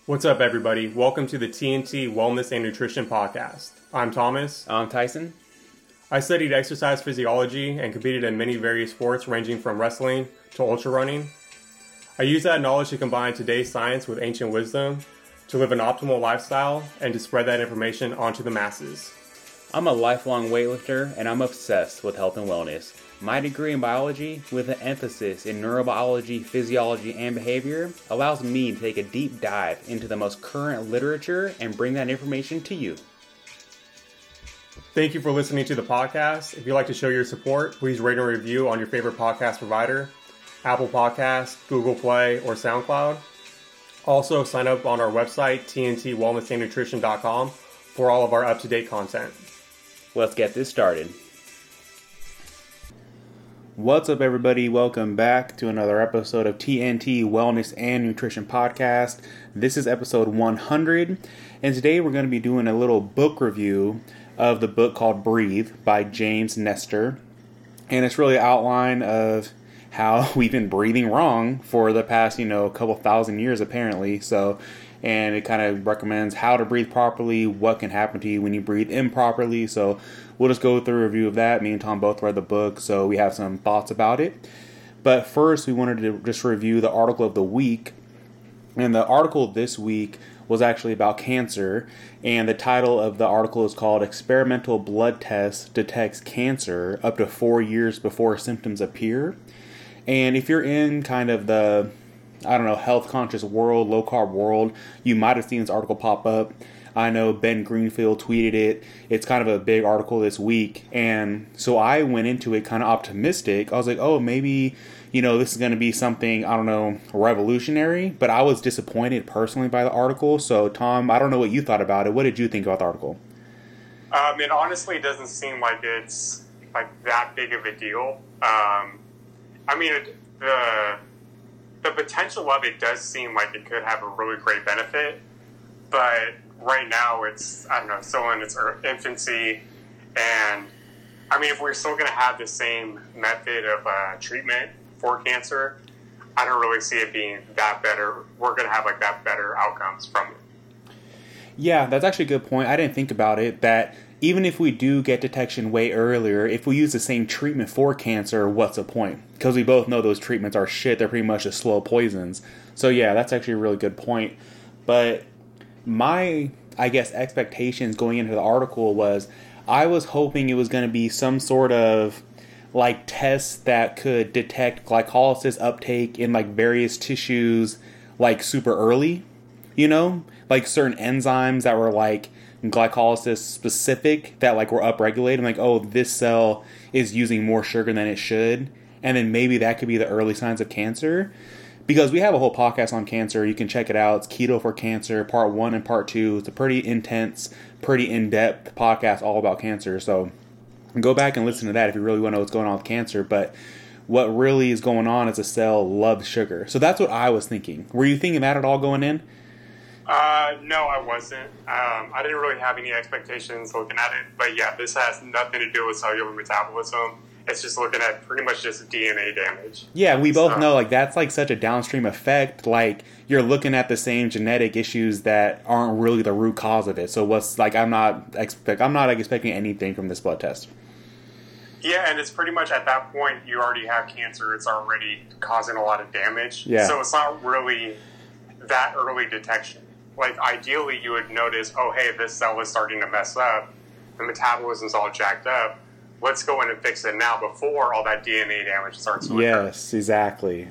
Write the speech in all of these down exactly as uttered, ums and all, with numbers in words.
What's up, everybody? Welcome to the T N T Wellness and Nutrition Podcast. I'm Thomas. I'm Tyson. I studied exercise physiology and competed in many various sports ranging from wrestling to ultra running. I use that knowledge to combine today's science with ancient wisdom to live an optimal lifestyle and to spread that information onto the masses. I'm a lifelong weightlifter and I'm obsessed with health and wellness. My degree in biology, with an emphasis in neurobiology, physiology, and behavior, allows me to take a deep dive into the most current literature and bring that information to you. Thank you for listening to the podcast. If you'd like to show your support, please rate and review on your favorite podcast provider, Apple Podcasts, Google Play, or SoundCloud. Also, sign up on our website, T N T wellness and nutrition dot com, for all of our up-to-date content. Let's get this started. What's up, everybody? Welcome back to another episode of T N T Wellness and Nutrition Podcast. This is episode one hundred, and today we're going to be doing a little book review of the book called Breathe by James Nestor. And it's really an outline of how we've been breathing wrong for the past, you know, couple thousand years, apparently. So, and it kind of recommends how to breathe properly, what can happen to you when you breathe improperly. So we'll just go through a review of that. Me and Tom both read the book, so we have some thoughts about it. But first, we wanted to just review the article of the week. And the article this week was actually about cancer. And the title of the article is called Experimental Blood Test Detects Cancer Up to Four Years Before Symptoms Appear. And if you're in kind of the, I don't know, health-conscious world, low-carb world, you might have seen this article pop up. I know Ben Greenfield tweeted it. It's kind of a big article this week. And so I went into it kind of optimistic. I was like, oh, maybe, you know, this is going to be something, I don't know, revolutionary. But I was disappointed personally by the article. So, Tom, I don't know what you thought about it. What did you think about the article? Um, it honestly doesn't seem like it's like that big of a deal. Um, I mean, it, the the potential of it does seem like it could have a really great benefit, but right now it's, I don't know, still in its infancy, and I mean, if we're still going to have the same method of uh, treatment for cancer, I don't really see it being that better. We're going to have like that better outcomes from it. Yeah, that's actually a good point. I didn't think about it, that even if we do get detection way earlier, if we use the same treatment for cancer, what's the point? Because we both know those treatments are shit. They're pretty much just slow poisons. So yeah, that's actually a really good point. But my, I guess, expectations going into the article was I was hoping it was going to be some sort of like test that could detect glycolysis uptake in like various tissues like super early, you know, like certain enzymes that were like glycolysis specific that like were upregulated. Like, oh, this cell is using more sugar than it should, and then maybe that could be the early signs of cancer. Because we have a whole podcast on cancer. You can check it out. It's Keto for Cancer, part one and part two. It's a pretty intense, pretty in-depth podcast all about cancer. So go back and listen to that if you really want to know what's going on with cancer. But what really is going on is a cell loves sugar. So that's what I was thinking. Were you thinking that at all going in? Uh, no, I wasn't. Um, I didn't really have any expectations looking at it. But yeah, this has nothing to do with cellular metabolism. It's just looking at pretty much just D N A damage. Yeah, we both so. know like that's like such a downstream effect. Like you're looking at the same genetic issues that aren't really the root cause of it. So what's like I'm not expect I'm not like, expecting anything from this blood test. Yeah, and it's pretty much at that point you already have cancer. It's already causing a lot of damage. Yeah. So it's not really that early detection. Like ideally you would notice, oh hey, this cell is starting to mess up. The metabolism's all jacked up. Let's go in and fix it now before all that D N A damage starts to occur. Yes, exactly.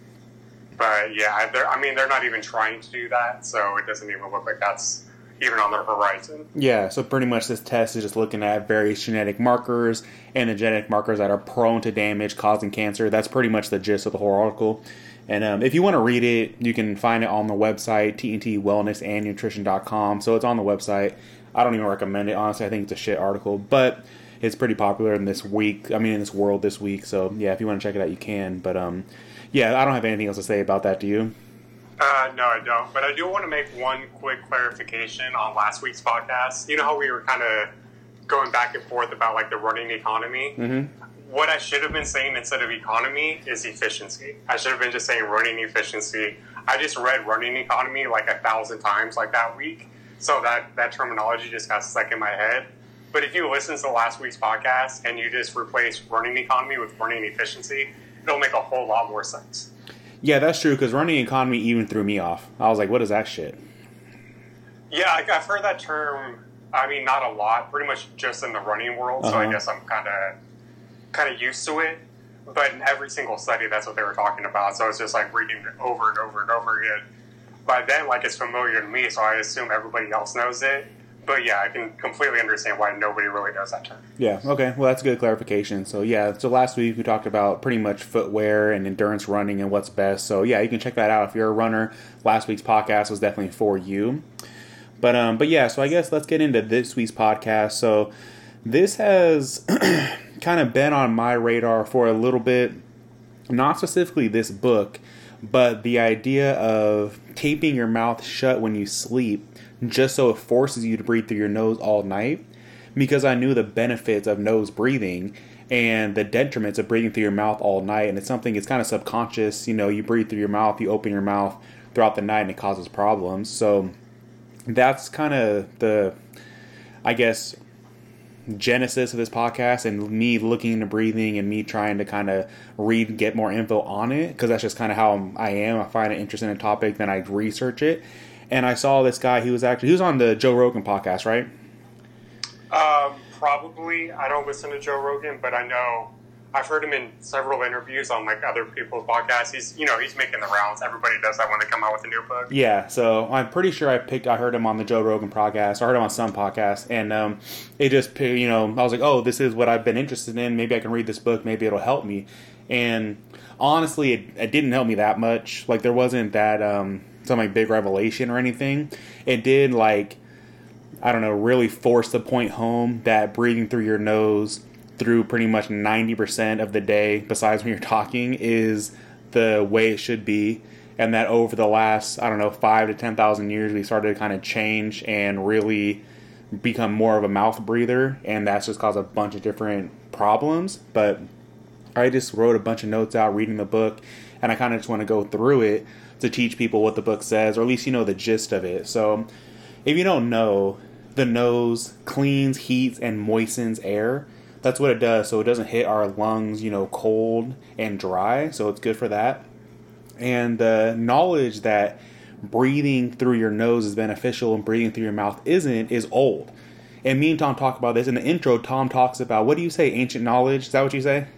But yeah, I mean, they're not even trying to do that, so it doesn't even look like that's even on their horizon. Yeah, so pretty much this test is just looking at various genetic markers and the genetic markers that are prone to damage, causing cancer. That's pretty much the gist of the whole article. And um, if you want to read it, you can find it on the website, T N T wellness and nutrition dot com. So it's on the website. I don't even recommend it, honestly. I think it's a shit article, but it's pretty popular in this week. I mean, in this world this week. So yeah, if you want to check it out, you can. But um, yeah, I don't have anything else to say about that. Do you? Uh, no, I don't. But I do want to make one quick clarification on last week's podcast. You know how we were kind of going back and forth about like the running economy? Mm-hmm. what I should have been saying instead of economy is efficiency. I should have been just saying running efficiency. I just read running economy like a thousand times like that week. So that, that terminology just got stuck in my head. But if you listen to last week's podcast and you just replace running economy with running efficiency, it'll make a whole lot more sense. Yeah, that's true, because running economy even threw me off. I was like, what is that shit? Yeah, I've heard that term, I mean, not a lot, pretty much just in the running world, uh-huh. So I guess I'm kind of kind of used to it. But in every single study, that's what they were talking about. So it's just like reading it over and over and over again. By then, like, it's familiar to me, so I assume everybody else knows it. But yeah, I can completely understand why nobody really knows that term. Yeah, okay. Well, that's a good clarification. So yeah, so last week we talked about pretty much footwear and endurance running and what's best. So yeah, you can check that out if you're a runner. Last week's podcast was definitely for you. But um, but yeah, so I guess let's get into this week's podcast. So this has kind of been on my radar for a little bit, not specifically this book, but the idea of taping your mouth shut when you sleep, just so it forces you to breathe through your nose all night, because I knew the benefits of nose breathing and the detriments of breathing through your mouth all night. And it's something, it's kind of subconscious. You know, you breathe through your mouth, you open your mouth throughout the night, and it causes problems. So that's kind of the, I guess, genesis of this podcast, and me looking into breathing and me trying to kind of read and get more info on it, because that's just kind of how I am. I find it interesting in a topic, then I research it. And I saw this guy, he was actually, he was on the Joe Rogan podcast, right? Um, probably. I don't listen to Joe Rogan, but I know, I've heard him in several interviews on like other people's podcasts. He's, you know, he's making the rounds. Everybody does that when they come out with a new book. Yeah, so I'm pretty sure I picked, I heard him on the Joe Rogan podcast. I heard him on some podcasts, and um, it just, you know, I was like, oh, this is what I've been interested in. Maybe I can read this book. Maybe it'll help me. And honestly, it, it didn't help me that much. Like, there wasn't that, um, some like big revelation or anything. It did, like, I don't know, really force the point home that breathing through your nose through pretty much ninety percent of the day, besides when you're talking, is the way it should be. And that over the last, I don't know, five to ten thousand years, we started to kind of change and really become more of a mouth breather, and that's just caused a bunch of different problems. But I just wrote a bunch of notes out reading the book, and I kind of just want to go through it to teach people what the book says, or at least you know the gist of it. So if you don't know, the nose cleans, heats, and moistens air. That's what it does, so it doesn't hit our lungs, you know, cold and dry, so it's good for that. And the knowledge that breathing through your nose is beneficial and breathing through your mouth isn't is old. And me and Tom talk about this. In the intro, Tom talks about, what do you say, ancient knowledge? Is that what you say?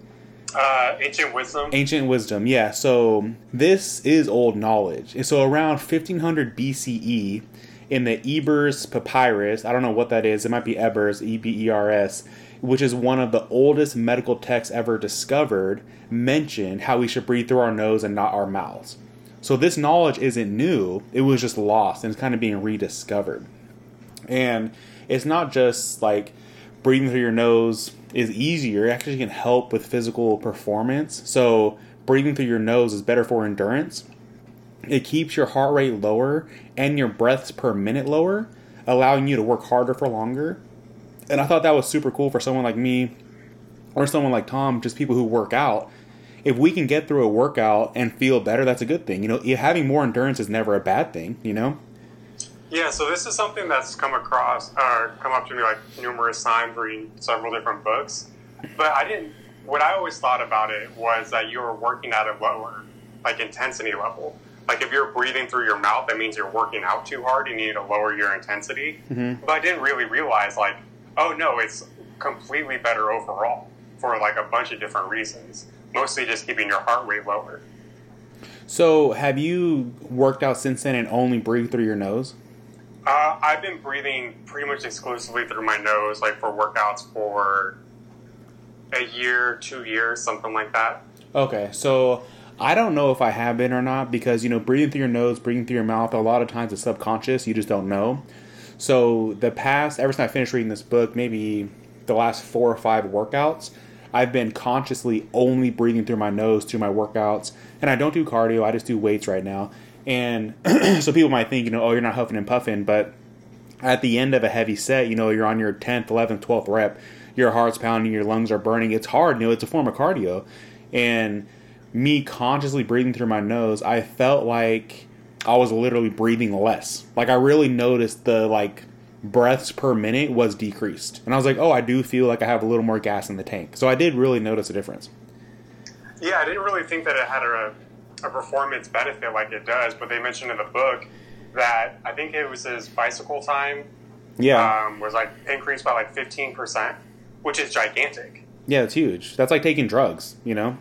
Uh, ancient wisdom. Ancient wisdom, yeah. So this is old knowledge. And so around fifteen hundred B C E, in the Ebers Papyrus, I don't know what that is, it might be Ebers, E B E R S, which is one of the oldest medical texts ever discovered, mentioned how we should breathe through our nose and not our mouths. So this knowledge isn't new, it was just lost, and it's kind of being rediscovered. And it's not just like breathing through your nose is easier, it actually can help with physical performance. So breathing through your nose is better for endurance. It keeps your heart rate lower and your breaths per minute lower, allowing you to work harder for longer. And I thought that was super cool for someone like me or someone like Tom, just people who work out. If we can get through a workout and feel better, that's a good thing. You know, having more endurance is never a bad thing, you know? Yeah, so this is something that's come across, or uh, come up to me like numerous times reading several different books. But I didn't, what I always thought about it was that you were working at a lower, like, intensity level. Like, if you're breathing through your mouth, that means you're working out too hard. You need to lower your intensity. Mm-hmm. But I didn't really realize, like, oh, no, it's completely better overall for, like, a bunch of different reasons. Mostly just keeping your heart rate lower. So, have you worked out since then and only breathed through your nose? Uh, I've been breathing pretty much exclusively through my nose, like, for workouts for a year, two years, something like that. Okay, so I don't know if I have been or not, because, you know, breathing through your nose, breathing through your mouth, a lot of times it's subconscious, you just don't know. So the past, ever since I finished reading this book, maybe the last four or five workouts, I've been consciously only breathing through my nose through my workouts. And I don't do cardio, I just do weights right now. And so people might think, you know, oh, you're not huffing and puffing, but at the end of a heavy set, you know, you're on your tenth, eleventh, twelfth rep, your heart's pounding, your lungs are burning. It's hard, you know, it's a form of cardio. And me consciously breathing through my nose, I felt like I was literally breathing less. Like, I really noticed the, like, breaths per minute was decreased. And I was like, oh, I do feel like I have a little more gas in the tank. So I did really notice a difference. Yeah, I didn't really think that it had a, a performance benefit like it does, but they mentioned in the book that I think it was his bicycle time yeah. um, was, like, increased by, like, fifteen percent, which is gigantic. Yeah, it's huge. That's like taking drugs, you know?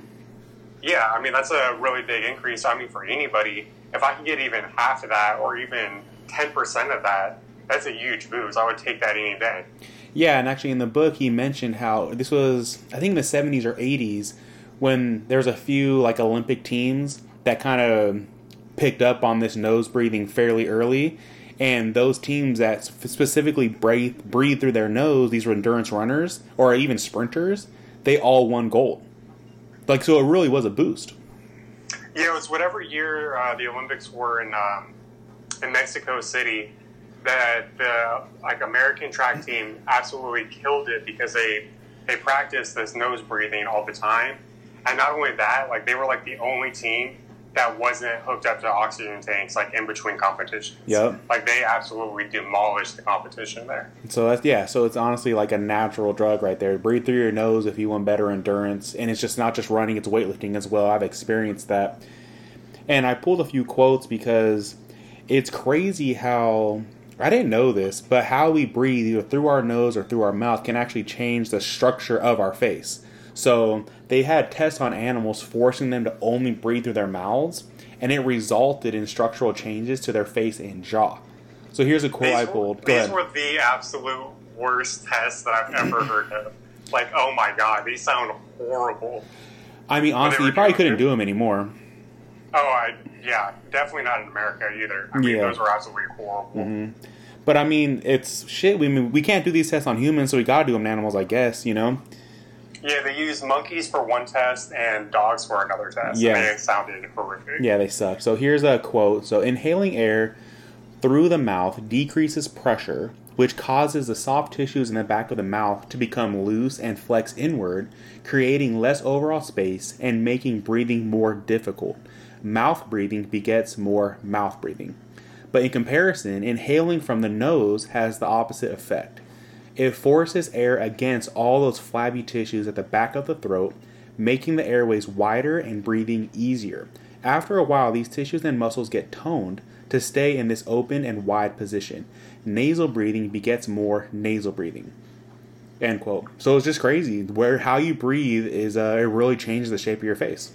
Yeah, I mean, that's a really big increase. I mean, for anybody, if I can get even half of that or even ten percent of that, that's a huge boost. I would take that any day. Yeah, and actually in the book he mentioned how this was, I think in the seventies or eighties, when there's a few like Olympic teams that kind of picked up on this nose breathing fairly early. And those teams that specifically breathe, breathe through their nose, these were endurance runners or even sprinters, they all won gold. Like, so it really was a boost. Yeah, it was whatever year uh, the Olympics were in um, in Mexico City that the like American track team absolutely killed it because they they practiced this nose breathing all the time, and not only that, like they were like the only team that wasn't hooked up to oxygen tanks like in between competitions. Yep. Like they absolutely demolished the competition there. So that's yeah, so it's honestly like a natural drug right there. Breathe through your nose if you want better endurance, and it's just not just running, it's weightlifting as well. I've experienced that. And I pulled a few quotes because it's crazy how I didn't know this, but how we breathe either through our nose or through our mouth can actually change the structure of our face. So they had tests on animals forcing them to only breathe through their mouths, and it resulted in structural changes to their face and jaw. So here's a quote these I were, pulled. Go these ahead. were the absolute worst tests that I've ever heard of. Like, oh my god, these sound horrible. I mean, honestly, you probably couldn't good. do them anymore. Oh, I, yeah, definitely not in America either. I mean, Yeah. those were absolutely horrible. Mm-hmm. But I mean, it's shit. We mean, we can't do these tests on humans, so we gotta do them on animals, I guess. You know. Yeah, they used monkeys for one test and dogs for another test. Yeah. And they sounded horrific. Yeah, they suck. So here's a quote. So inhaling air through the mouth decreases pressure, which causes the soft tissues in the back of the mouth to become loose and flex inward, creating less overall space and making breathing more difficult. Mouth breathing begets more mouth breathing. But in comparison, inhaling from the nose has the opposite effect. It forces air against all those flabby tissues at the back of the throat, making the airways wider and breathing easier. After a while, these tissues and muscles get toned to stay in this open and wide position. Nasal breathing begets more nasal breathing. End quote. So it's just crazy. Where how you breathe is uh, it really changes the shape of your face.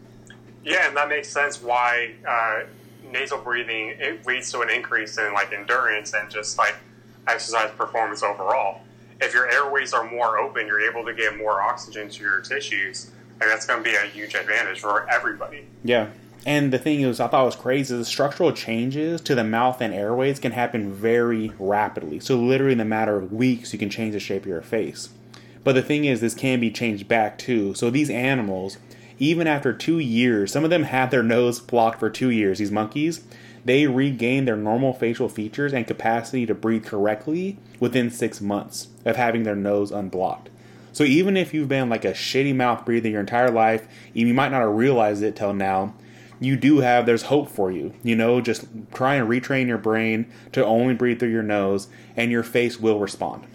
Yeah, and that makes sense why uh, nasal breathing it leads to an increase in like endurance and just like exercise performance overall. If your airways are more open, you're able to get more oxygen to your tissues, and that's going to be a huge advantage for everybody. Yeah. And the thing is, I thought was crazy, the structural changes to the mouth and airways can happen very rapidly. So literally in a matter of weeks, you can change the shape of your face. But the thing is, this can be changed back too. So these animals, even after two years, some of them had their nose blocked for two years, these monkeys, they regained their normal facial features and capacity to breathe correctly within six months of having their nose unblocked. So even if you've been like a shitty mouth breather your entire life, you might not have realized it till now, you do have, there's hope for you. You know, just try and retrain your brain to only breathe through your nose, and your face will respond.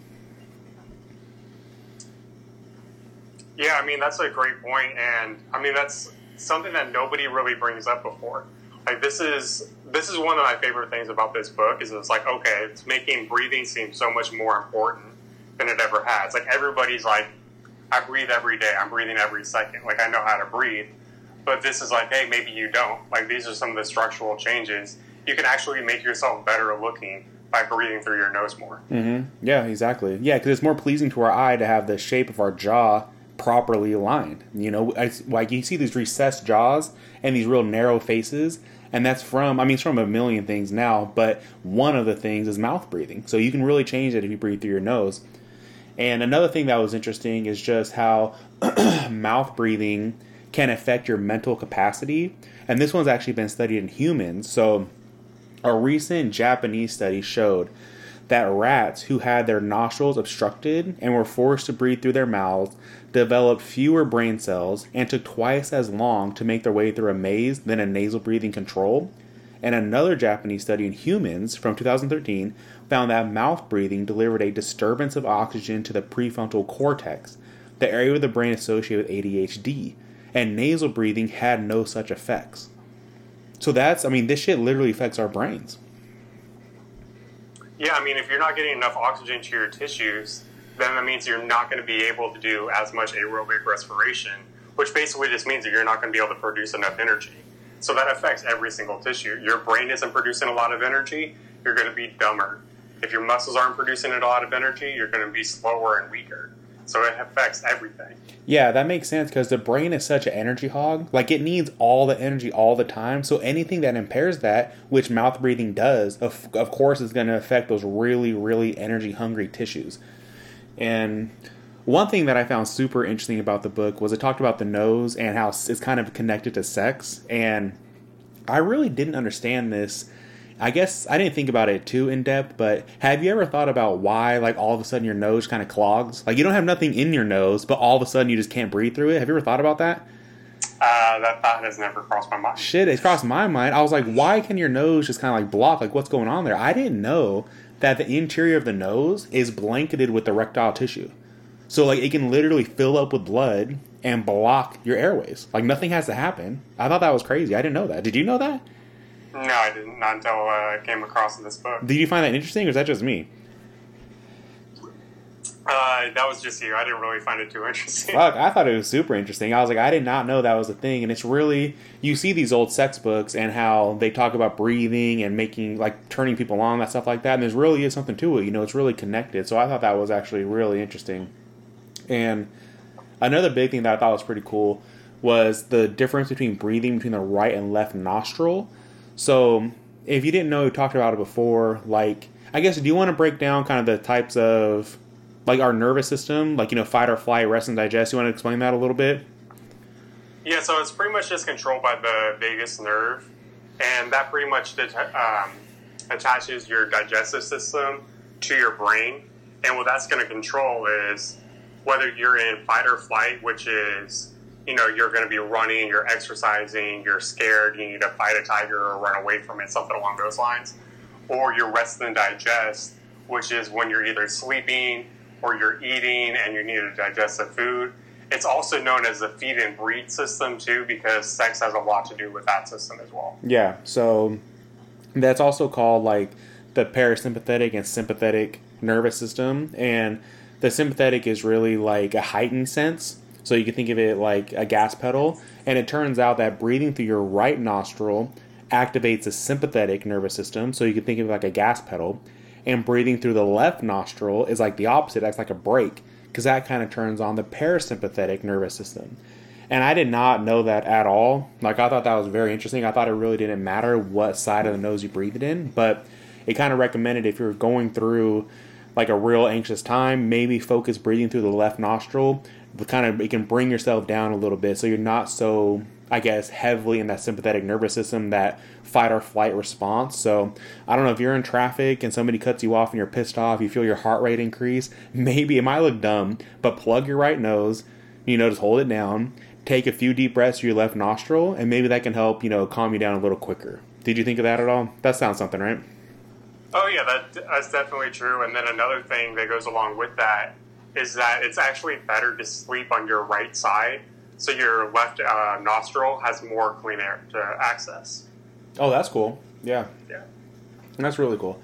Yeah, I mean, that's a great point, and I mean, that's something that nobody really brings up before. Like, this is this is one of my favorite things about this book, is it's like, okay, it's making breathing seem so much more important than it ever has. Like, everybody's like, I breathe every day, I'm breathing every second, like, I know how to breathe. But this is like, hey, maybe you don't. Like, these are some of the structural changes. You can actually make yourself better looking by breathing through your nose more. Mm-hmm. Yeah, exactly. Yeah, because it's more pleasing to our eye to have the shape of our jaw properly aligned. You know, I, like you see these recessed jaws and these real narrow faces, and that's from, I mean, it's from a million things now, but one of the things is mouth breathing. So you can really change it if you breathe through your nose. And another thing that was interesting is just how mouth breathing can affect your mental capacity. And this one's actually been studied in humans. So a recent Japanese study showed that rats who had their nostrils obstructed and were forced to breathe through their mouths developed fewer brain cells and took twice as long to make their way through a maze than a nasal breathing control. And another Japanese study in humans from two thousand thirteen found that mouth breathing delivered a disturbance of oxygen to the prefrontal cortex, the area of the brain associated with A D H D, and nasal breathing had no such effects. So that's, I mean, this shit literally affects our brains. Yeah, I mean, if you're not getting enough oxygen to your tissues, then that means you're not going to be able to do as much aerobic respiration, which basically just means that you're not going to be able to produce enough energy. So that affects every single tissue. Your brain isn't producing a lot of energy, you're going to be dumber. If your muscles aren't producing a lot of energy, you're going to be slower and weaker. So it affects everything. Yeah, that makes sense because the brain is such an energy hog. Like, it needs all the energy all the time. So anything that impairs that, which mouth breathing does, of, of course is going to affect those really, really energy-hungry tissues. And one thing that I found super interesting about the book was it talked about the nose and how it's kind of connected to sex. And I really didn't understand this. I guess I didn't think about it too in depth, but have you ever thought about why, like, all of a sudden your nose kind of clogs? Like, you don't have nothing in your nose, but all of a sudden you just can't breathe through it. Have you ever thought about that? Uh, that thought has never crossed my mind. Shit, it crossed my mind. I was like, why can your nose just kind of like block? Like, what's going on there? I didn't know that the interior of the nose is blanketed with erectile tissue. So, like, it can literally fill up with blood and block your airways. Like, nothing has to happen. I thought that was crazy. I didn't know that. Did you know that? No, I didn't. Not until uh, I came across this book. Did you find that interesting, or is that just me? Uh, that was just you. I didn't really find it too interesting. Fuck, I thought it was super interesting. I was like, I did not know that was a thing. And it's really, you see these old sex books and how they talk about breathing and making, like, turning people on, that stuff like that. And there's really is something to it. You know, it's really connected. So I thought that was actually really interesting. And another big thing that I thought was pretty cool was the difference between breathing between the right and left nostril. So if you didn't know, we talked about it before. Like, I guess, do you want to break down kind of the types of, like, our nervous system, like, you know, fight or flight, rest and digest? You want to explain that a little bit? Yeah, so it's pretty much just controlled by the vagus nerve, and that pretty much det- um, attaches your digestive system to your brain. And what that's going to control is whether you're in fight or flight, which is, you know, you're going to be running, you're exercising, you're scared, you need to fight a tiger or run away from it, something along those lines. Or you're rest and digest, which is when you're either sleeping or you're eating and you need to digest the food. It's also known as the feed and breathe system too, because sex has a lot to do with that system as well. Yeah, so that's also called, like, the parasympathetic and sympathetic nervous system. And the sympathetic is really like a heightened sense. So you can think of it like a gas pedal. And it turns out that breathing through your right nostril activates the sympathetic nervous system. So you can think of it like a gas pedal. And breathing through the left nostril is like the opposite. That's like a brake, because that kind of turns on the parasympathetic nervous system. And I did not know that at all. Like, I thought that was very interesting. I thought it really didn't matter what side of the nose you breathed in. But it kind of recommended if you're going through like a real anxious time, maybe focus breathing through the left nostril. Kind of, it can bring yourself down a little bit, so you're not so, I guess, heavily in that sympathetic nervous system, that fight or flight response. So I don't know, if you're in traffic and somebody cuts you off and you're pissed off, you feel your heart rate increase, maybe it might look dumb, but plug your right nose, you know, just hold it down, take a few deep breaths through your left nostril, and maybe that can help, you know, calm you down a little quicker. Did you think of that at all? That sounds something, right? Oh yeah, that, that's definitely true. And then another thing that goes along with that is that it's actually better to sleep on your right side, so your left uh, nostril has more clean air to access. Oh, that's cool. Yeah. Yeah. And that's really cool.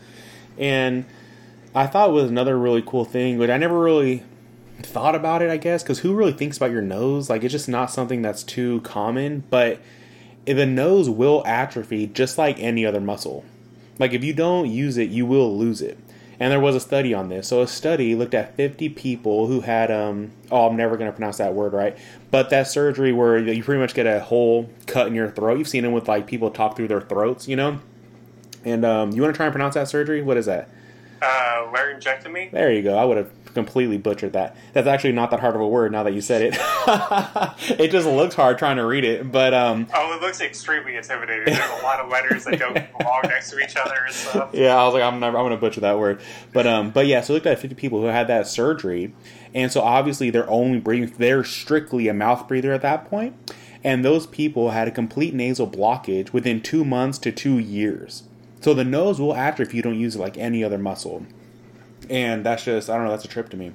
And I thought it was another really cool thing, but I never really thought about it, I guess, because who really thinks about your nose? Like, it's just not something that's too common, but the nose will atrophy just like any other muscle. Like, if you don't use it, you will lose it. And there was a study on this. So a study looked at fifty people who had, um, oh, I'm never going to pronounce that word right, but that surgery where you pretty much get a hole cut in your throat. You've seen it with, like, people talk through their throats, you know? And um, you want to try and pronounce that surgery? What is that? Uh, laryngectomy? There you go. I would have completely butchered that. That's actually not that hard of a word now that you said it. It just looks hard trying to read it, but um. Oh, it looks extremely intimidating. There's a lot of letters that don't belong next to each other and stuff. Yeah, I was like, I'm never, I'm going to butcher that word, but um, but yeah. So we looked at fifty people who had that surgery, and so obviously they're only breathing. They're strictly a mouth breather at that point, and those people had a complete nasal blockage within two months to two years. So the nose will atrophy if you don't use it like any other muscle. And that's just, I don't know, that's a trip to me.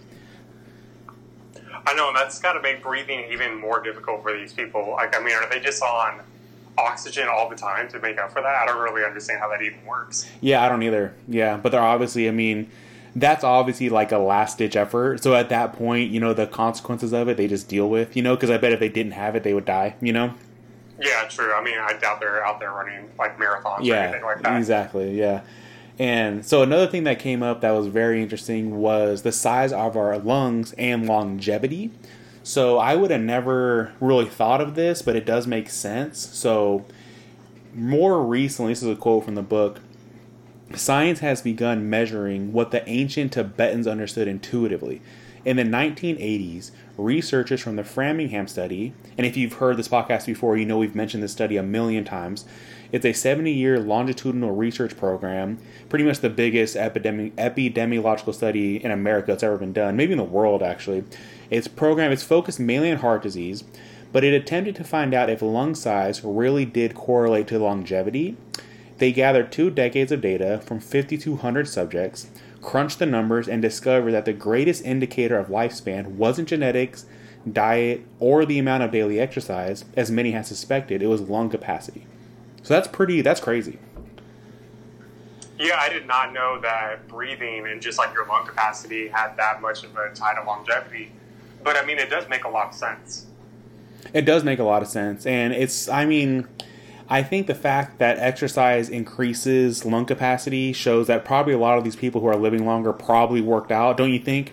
I know, and that's got to make breathing even more difficult for these people. Like, I mean, are they just on oxygen all the time to make up for that? I don't really understand how that even works. Yeah, I don't either. Yeah, but they're obviously, I mean, that's obviously like a last-ditch effort. So at that point, you know, the consequences of it, they just deal with, you know, because I bet if they didn't have it, they would die, you know? Yeah, true. I mean, I doubt they're out there running like marathons yeah, or anything like that. Exactly, yeah. And so another thing that came up that was very interesting was the size of our lungs and longevity. So I would have never really thought of this, but it does make sense. So more recently, this is a quote from the book, science has begun measuring what the ancient Tibetans understood intuitively. In the nineteen eighties, researchers from the Framingham study, and if you've heard this podcast before, you know we've mentioned this study a million times. It's a seventy-year longitudinal research program, pretty much the biggest epidemi- epidemiological study in America that's ever been done, maybe in the world, actually. Its program is focused mainly on heart disease, but it attempted to find out if lung size really did correlate to longevity. They gathered two decades of data from fifty-two hundred subjects, crunched the numbers, and discovered that the greatest indicator of lifespan wasn't genetics, diet, or the amount of daily exercise, as many had suspected. It was lung capacity. So that's pretty, that's crazy. Yeah, I did not know that breathing and just like your lung capacity had that much of a tie to longevity. But I mean, it does make a lot of sense. It does make a lot of sense. And it's, I mean, I think the fact that exercise increases lung capacity shows that probably a lot of these people who are living longer probably worked out, don't you think?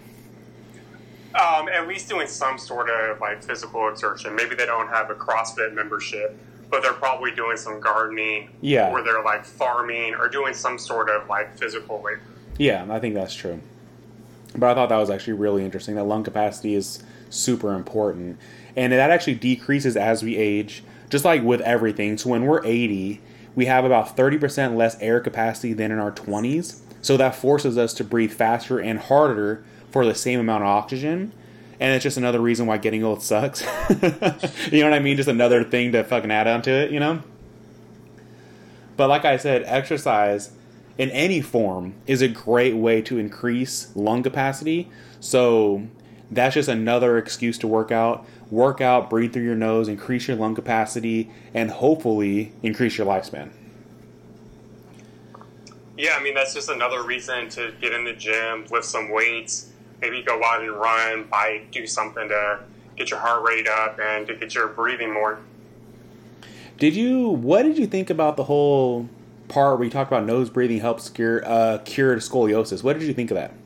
Um, at least doing some sort of like physical exertion. Maybe they don't have a CrossFit membership, but they're probably doing some gardening, yeah, where they're like farming or doing some sort of like physical labor. Yeah, I think that's true. But I thought that was actually really interesting, that lung capacity is super important. And that actually decreases as we age, just like with everything. So when we're eighty, we have about thirty percent less air capacity than in our twenties. So that forces us to breathe faster and harder for the same amount of oxygen. And it's just another reason why getting old sucks. You know what I mean? Just another thing to fucking add onto it, you know? But like I said, exercise in any form is a great way to increase lung capacity. So that's just another excuse to work out. Work out, breathe through your nose, increase your lung capacity, and hopefully increase your lifespan. Yeah, I mean, that's just another reason to get in the gym, lift some weights, maybe go out and run, bike, do something to get your heart rate up and to get your breathing more. Did you, what did you think about the whole part where you talked about nose breathing helps cure, uh, cure scoliosis? What did you think of that?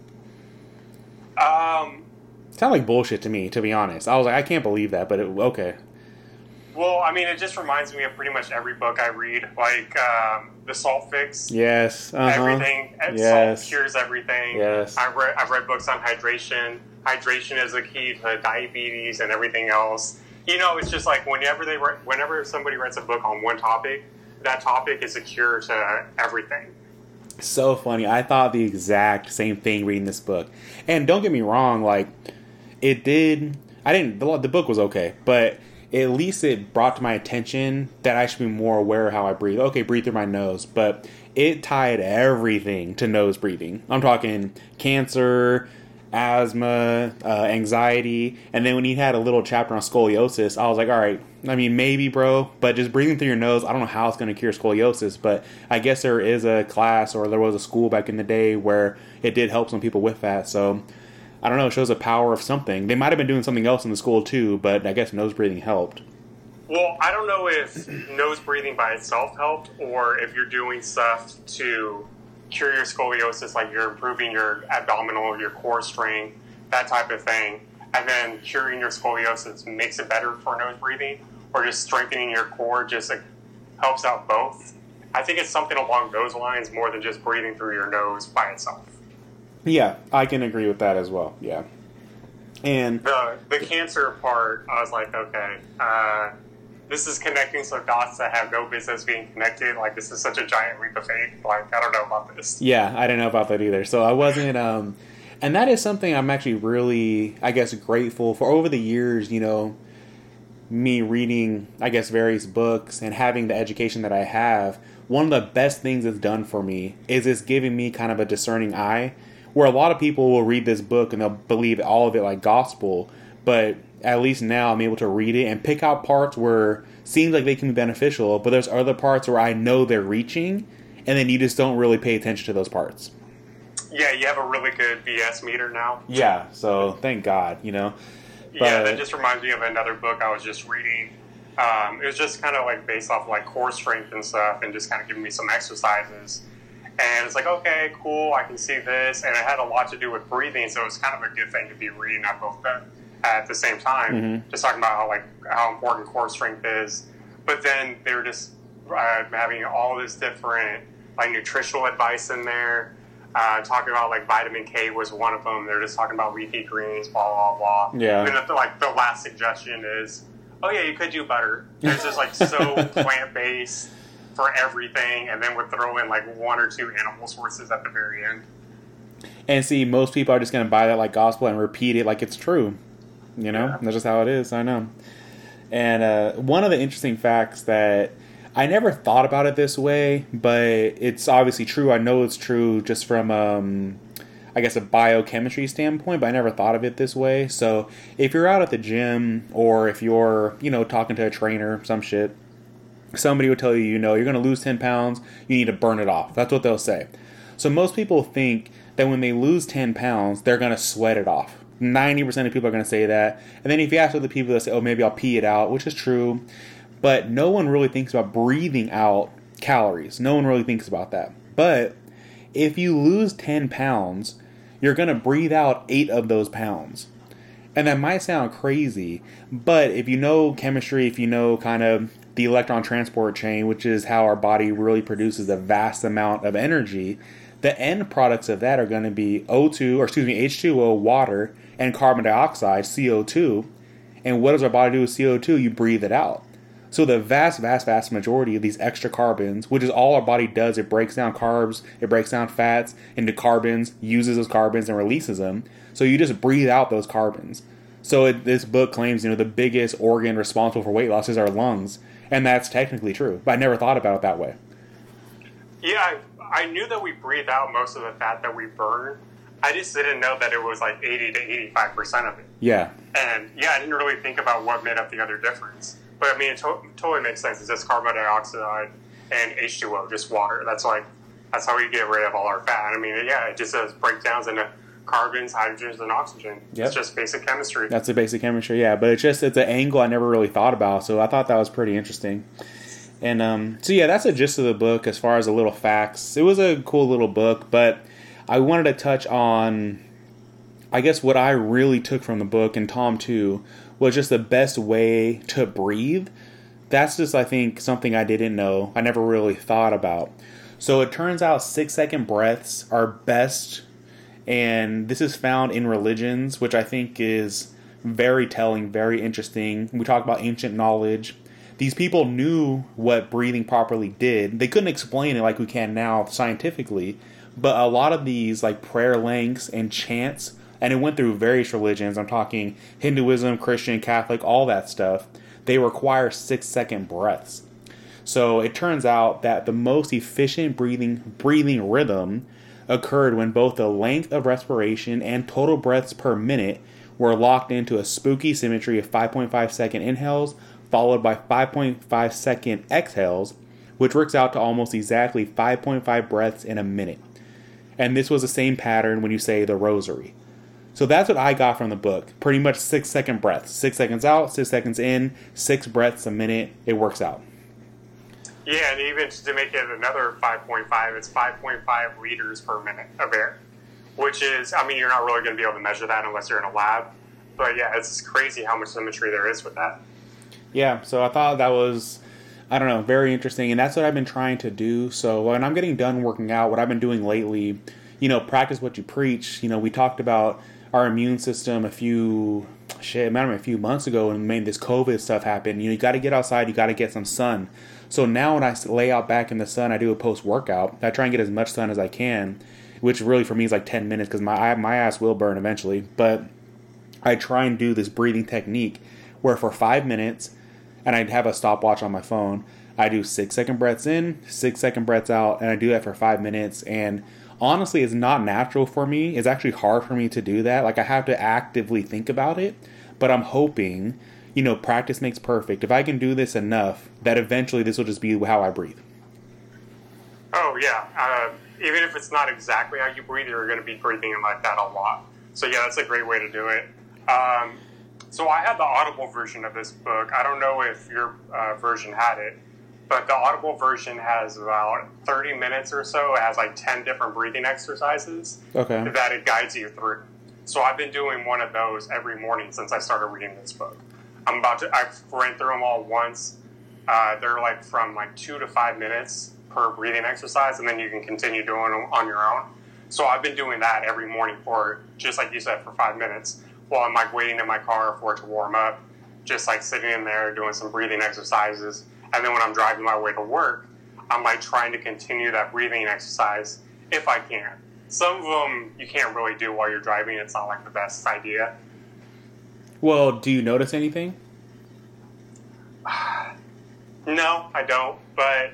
Um... Sound like bullshit to me, to be honest. I was like, I can't believe that, but it, okay. Well, I mean, it just reminds me of pretty much every book I read, like um, the Salt Fix. Yes. Uh-huh. Everything. Yes. Salt cures everything. Yes. I've read, I've read books on hydration. Hydration is a key to diabetes and everything else. You know, it's just like whenever they write, whenever somebody writes a book on one topic, that topic is a cure to everything. So funny. I thought the exact same thing reading this book. And don't get me wrong, like, it did, I didn't, the, the book was okay, but at least it brought to my attention that I should be more aware of how I breathe. Okay, breathe through my nose, but it tied everything to nose breathing. I'm talking cancer, asthma, uh, anxiety, and then when he had a little chapter on scoliosis, I was like, all right, I mean, maybe, bro, but just breathing through your nose, I don't know how it's going to cure scoliosis, but I guess there is a class or there was a school back in the day where it did help some people with that, so I don't know, it shows the power of something. They might have been doing something else in the school too, but I guess nose breathing helped. Well, I don't know if nose breathing by itself helped or if you're doing stuff to cure your scoliosis, like you're improving your abdominal, your core strength, that type of thing, and then curing your scoliosis makes it better for nose breathing, or just strengthening your core just like, helps out both. I think it's something along those lines more than just breathing through your nose by itself. Yeah, I can agree with that as well. Yeah. And the the cancer part, I was like, okay, uh, this is connecting some dots that have no business being connected. Like, this is such a giant leap of faith. Like, I don't know about this. yeah, I didn't know about that either. So I wasn't, um, and that is something I'm actually really, I guess, grateful for. Over the years, you know, me reading, I guess, various books and having the education that I have, one of the best things it's done for me is it's giving me kind of a discerning eye, where a lot of people will read this book and they'll believe all of it like gospel, but at least now I'm able to read it and pick out parts where it seems like they can be beneficial, but there's other parts where I know they're reaching, and then you just don't really pay attention to those parts. Yeah, you have a really good B S meter now. Yeah, so thank God, you know. But, yeah, that just reminds me of another book I was just reading. Um, it was just kind of like based off like core strength and stuff, and just kind of giving me some exercises. And it's like, okay, cool, I can see this. And it had a lot to do with breathing, so it was kind of a good thing to be reading at both the, at the same time. Mm-hmm. Just talking about how like how important core strength is. But then they were just uh, having all this different like nutritional advice in there. Uh, talking about like vitamin K was one of them. They're just talking about leafy greens, blah blah blah. Yeah. And then the, like the last suggestion is, oh yeah, you could do butter. It's just like so plant based for everything, and then would throw in like one or two animal sources at the very end. And see, most people are just going to buy that like gospel and repeat it like it's true. You know, yeah. That's just how it is. I know. And uh, one of the interesting facts that I never thought about it this way, but it's obviously true. I know it's true just from, um, I guess, a biochemistry standpoint, but I never thought of it this way. So if you're out at the gym, or if you're, you know, talking to a trainer, some shit, somebody will tell you, you know, you're going to lose ten pounds, you need to burn it off. That's what they'll say. So most people think that when they lose ten pounds, they're going to sweat it off. ninety percent of people are going to say that. And then if you ask other people, they'll say, oh, maybe I'll pee it out, which is true. But no one really thinks about breathing out calories. No one really thinks about that. But if you lose ten pounds, you're going to breathe out eight of those pounds. And that might sound crazy, but if you know chemistry, if you know kind of the electron transport chain, which is how our body really produces a vast amount of energy, the end products of that are going to be O two, or excuse me, H two O, water, and carbon dioxide, C O two. And what does our body do with C O two? You breathe it out. So the vast, vast, vast majority of these extra carbons, which is all our body does, it breaks down carbs, it breaks down fats into carbons, uses those carbons and releases them. So you just breathe out those carbons. So it, this book claims, you know, the biggest organ responsible for weight loss is our lungs. And that's technically true. But I never thought about it that way. Yeah, I, I knew that we breathe out most of the fat that we burn. I just didn't know that it was like eighty to eighty-five percent of it. Yeah. And yeah, I didn't really think about what made up the other difference. But I mean, it to- totally makes sense. It's just carbon dioxide and H two O, just water. That's like, that's how we get rid of all our fat. I mean, yeah, it just says breakdowns into carbons, hydrogens, and oxygen. Yep. It's just basic chemistry. That's the basic chemistry, yeah. But it's just, it's an angle I never really thought about. So I thought that was pretty interesting. And um, so yeah, that's the gist of the book as far as the little facts. It was a cool little book, but I wanted to touch on, I guess, what I really took from the book, and Tom too, was just the best way to breathe. That's just, I think, something I didn't know. I never really thought about. So it turns out six second breaths are best, and this is found in religions, which I think is very telling, very interesting. We talk about ancient knowledge. These people knew what breathing properly did. They couldn't explain it like we can now scientifically, but a lot of these like prayer lengths and chants, and it went through various religions. I'm talking Hinduism, Christian, Catholic, all that stuff. They require six second breaths. So it turns out that the most efficient breathing breathing rhythm occurred when both the length of respiration and total breaths per minute were locked into a spooky symmetry of five point five second inhales followed by five point five second exhales, which works out to almost exactly five point five breaths in a minute. And this was the same pattern when you say the rosary. So that's what I got from the book. Pretty much six second breaths. Six seconds out, six seconds in, six breaths a minute. It works out. Yeah, and even to make it another five point five, it's five point five liters per minute of air. Which is, I mean, you're not really going to be able to measure that unless you're in a lab. But yeah, it's crazy how much symmetry there is with that. Yeah, so I thought that was, I don't know, very interesting. And that's what I've been trying to do. So when I'm getting done working out, what I've been doing lately you know, practice what you preach. You know, we talked about our immune system a few, shit, I remember a few months ago when made this COVID stuff happen. You know, you got to get outside, you got to get some sun. So now when I lay out back in the sun, I do a post-workout. I try and get as much sun as I can, which really for me is like ten minutes because my, my ass will burn eventually. But I try and do this breathing technique where for five minutes, and I'd have a stopwatch on my phone, I do six second breaths in, six second breaths out, and I do that for five minutes. And honestly, it's not natural for me. It's actually hard for me to do that. Like, I have to actively think about it. But I'm hoping, you know, practice makes perfect. If I can do this enough, that eventually this will just be how I breathe. Oh, yeah. Uh, even if it's not exactly how you breathe, you're going to be breathing like that a lot. So, yeah, that's a great way to do it. Um, so I had the Audible version of this book. I don't know if your uh, version had it, but the Audible version has about thirty minutes or so. It has like ten different breathing exercises Okay. that it guides you through. So I've been doing one of those every morning since I started reading this book. I'm about to, I've ran through them all once. Uh, they're like from like two to five minutes per breathing exercise, and then you can continue doing them on your own. So I've been doing that every morning for, just like you said, for five minutes while I'm like waiting in my car for it to warm up, just like sitting in there doing some breathing exercises. And then when I'm driving my way to work, I'm like trying to continue that breathing exercise if I can. Some of them you can't really do while you're driving. It's not like the best idea. Well, do you notice anything? No, I don't. But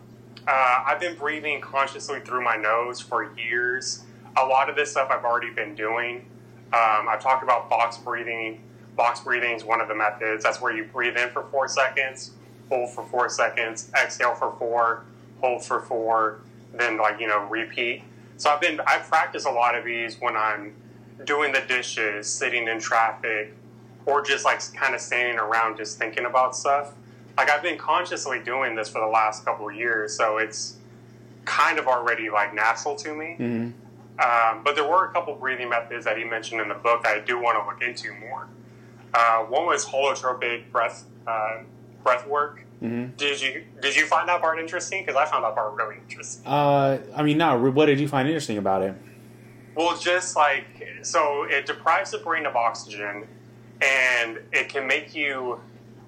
uh, I've been breathing consciously through my nose for years. A lot of this stuff I've already been doing. Um, I've talked about box breathing. Box breathing is one of the methods. That's where you breathe in for four seconds, hold for four seconds, exhale for four, hold for four, then like, you know, repeat. So I've been, I practice a lot of these when I'm doing the dishes, sitting in traffic, or just like kind of standing around just thinking about stuff. Like I've been consciously doing this for the last couple of years, so it's kind of already like natural to me. Mm-hmm. Um, but there were a couple breathing methods that he mentioned in the book that I do want to look into more. Uh, one was holotropic breath uh, breath work. Mm-hmm. Did you did you find that part interesting? Because I found that part really interesting. Uh, I mean, no. What did you find interesting about it? Well, just like, so it deprives the brain of oxygen, and it can make you,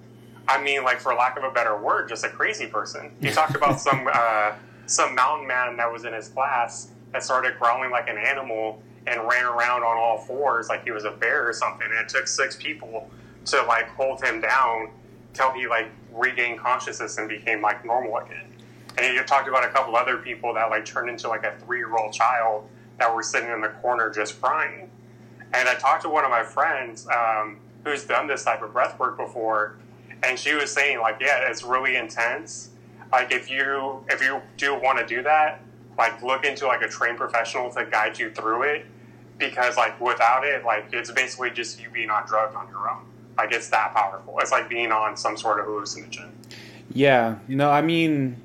I mean, like, for lack of a better word, just a crazy person. He talked about some uh, some mountain man that was in his class that started growling like an animal and ran around on all fours like he was a bear or something. And it took six people to, like, hold him down till he, like, regained consciousness and became, like, normal again. And he talked about a couple other people that, like, turned into, like, a three-year-old child that were sitting in the corner just crying. And I talked to one of my friends um, who's done this type of breath work before, and she was saying, like, yeah, it's really intense. Like, if you if you do want to do that, like, look into, like, a trained professional to guide you through it, because, like, without it, like, it's basically just you being on drugs on your own. Like, it's that powerful. It's like being on some sort of hallucinogen. Yeah. No, I mean,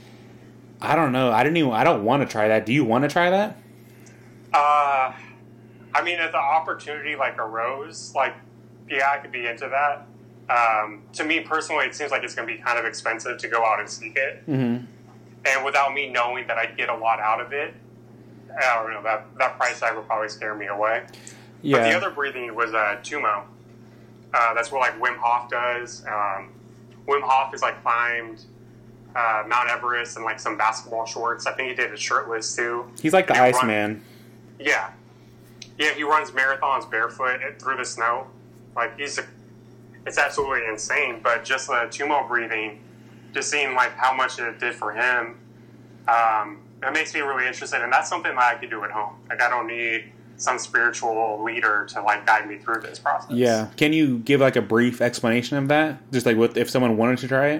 I don't know. I didn't even. I don't want to try that. Do you want to try that? Uh, I mean, if the opportunity, like, arose, like, yeah, I could be into that. Um, to me personally, it seems like it's going to be kind of expensive to go out and seek it. Mm-hmm. And without me knowing that I'd get a lot out of it, I don't know, that, that price tag would probably scare me away. Yeah. But the other breathing was uh, Tumo. Uh, that's what, like, Wim Hof does. Um, Wim Hof is, like, climbed uh, Mount Everest in, like, some basketball shorts. I think he did it shirtless, too. He's like the And he run- Iceman. Yeah. Yeah, he runs marathons barefoot through the snow. Like, he's a, it's absolutely insane. But just the Tumo breathing, just seeing, like, how much it did for him, um, it makes me really interested. And that's something that I could do at home. Like, I don't need some spiritual leader to, like, guide me through this process. Yeah. Can you give, like, a brief explanation of that? Just, like, what if someone wanted to try it?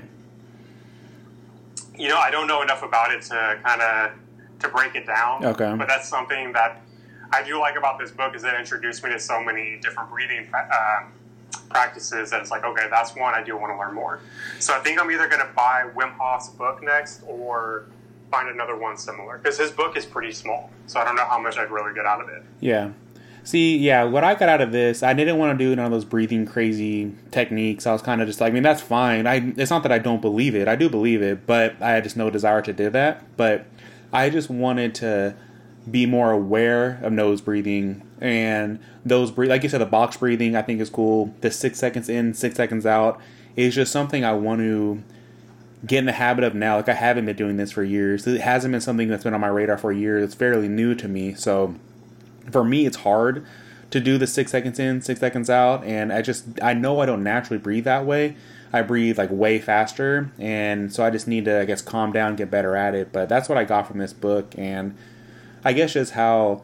You know, I don't know enough about it to kind of to break it down. Okay. But that's something that I do like about this book, is it introduced me to so many different breathing uh, practices that it's like, okay, that's one I do want to learn more. So I think I'm either going to buy Wim Hof's book next or find another one similar, because his book is pretty small. So I don't know how much I'd really get out of it. Yeah. See, yeah, what I got out of this, I didn't want to do none of those breathing crazy techniques. I was kind of just like, I mean, that's fine. I It's not that I don't believe it. I do believe it, but I had just no desire to do that. But I just wanted to be more aware of nose breathing. And those breathe, like you said, the box breathing I think is cool. The six seconds in, six seconds out is just something I want to get in the habit of now. Like, I haven't been doing this for years. It hasn't been something that's been on my radar for years. It's fairly new to me. So for me, it's hard to do the six seconds in, six seconds out. And I just, I know I don't naturally breathe that way. I breathe like way faster. And so I just need to, I guess, calm down, get better at it. But that's what I got from this book. And I guess just how,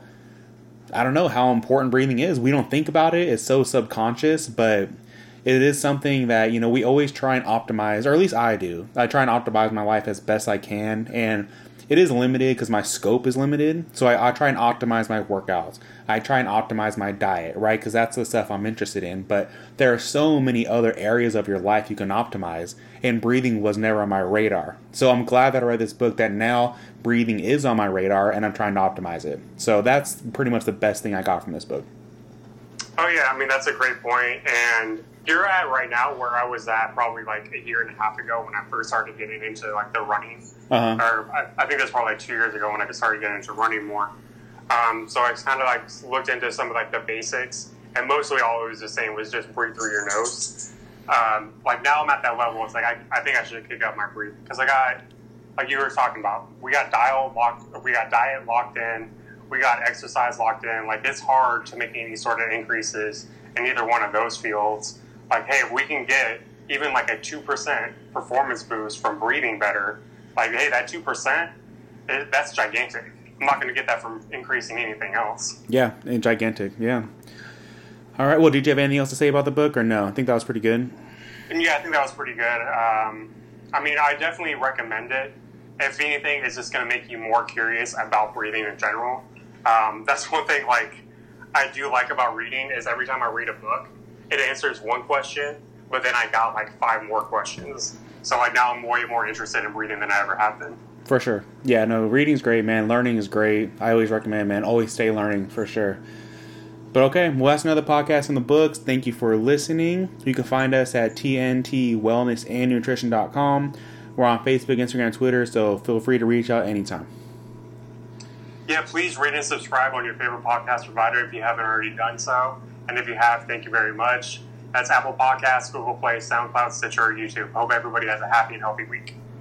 I don't know, how important breathing is. We don't think about it. It's so subconscious, but it is something that, you know, we always try and optimize, or at least I do. I try and optimize my life as best I can, and it is limited because my scope is limited. So I, I try and optimize my workouts. I try and optimize my diet, right? Because that's the stuff I'm interested in. But there are so many other areas of your life you can optimize, and breathing was never on my radar. So I'm glad that I read this book that now breathing is on my radar, and I'm trying to optimize it. So that's pretty much the best thing I got from this book. Oh, yeah. I mean, that's a great point. And you're at right now where I was at probably like a year and a half ago when I first started getting into like the running. Uh-huh. Or I, I think that's probably like two years ago when I started getting into running more. Um, so I kind of like looked into some of like the basics, and mostly all it was just saying was just breathe through your nose. Um, like now I'm at that level. It's like I, I think I should kick up my breathing because I got, like you were talking about, we got dial locked, we got diet locked in, we got exercise locked in. Like, it's hard to make any sort of increases in either one of those fields. Like, hey, if we can get even like a two percent performance boost from breathing better, like, hey, that two percent, that's gigantic. I'm not going to get that from increasing anything else. Yeah, and gigantic, yeah. All right, well, did you have anything else to say about the book, or no? I think that was pretty good. And yeah, I think that was pretty good. Um, I mean, I definitely recommend it. If anything, it's just going to make you more curious about breathing in general. Um, that's one thing, like, I do like about reading is every time I read a book, it answers one question, but then I got like five more questions. So like now I'm way more interested in breathing than I ever have been. For sure. Yeah, no, reading's great, man. Learning is great. I always recommend, man, always stay learning, for sure. But okay, well, that's another podcast on the books. Thank you for listening. You can find us at T N T wellness and nutrition dot com. We're on Facebook, Instagram, Twitter, so feel free to reach out anytime. Yeah, please rate and subscribe on your favorite podcast provider if you haven't already done so. And if you have, thank you very much. That's Apple Podcasts, Google Play, SoundCloud, Stitcher, or YouTube. Hope everybody has a happy and healthy week.